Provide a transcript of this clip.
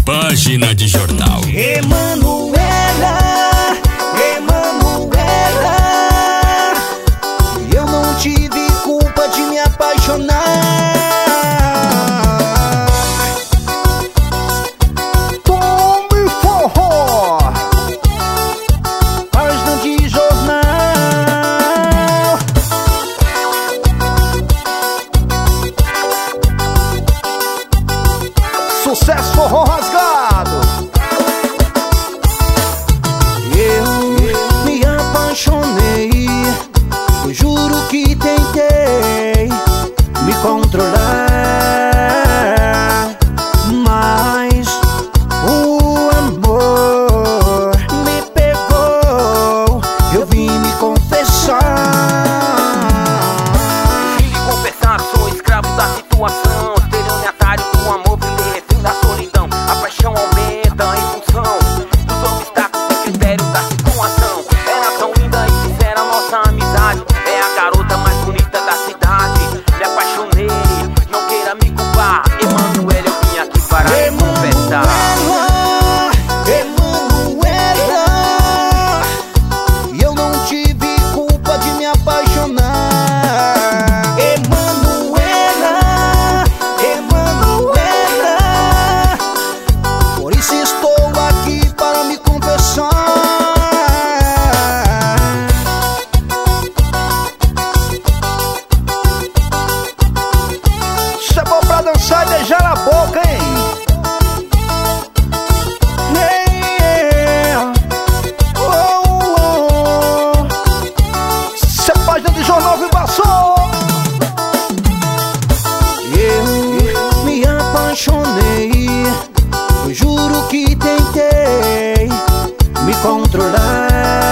Página de jornal. Emanuela, eu não tive culpa de me apaixonar. Tome forró, página de jornal. Sucesso forró rasgado. Eu me apaixonei, eu juro que tentei me controlar, mas o amor me pegou, eu vim me confessar. Vim lhe confessar, sou escravo da situação, estelionatário do amor, refém da solidão. A paixão aumenta em função dos obstáculos e critérios da situação. Era tão linda e sincera nossa amizade, é a garota mais bonita da cidade. Me apaixonei, não queira me culpar. Emanuela, eu vim aqui para lhe confessar. Emanuela, eu não tive culpa de me apaixonar. Emanuela, por isso estou aqui para me confessar. Isso é bom pra dançar e beijar na boca, hein? Isso é página de jornal Vivação. Eu me apaixonei, eu juro que tentei me controlar,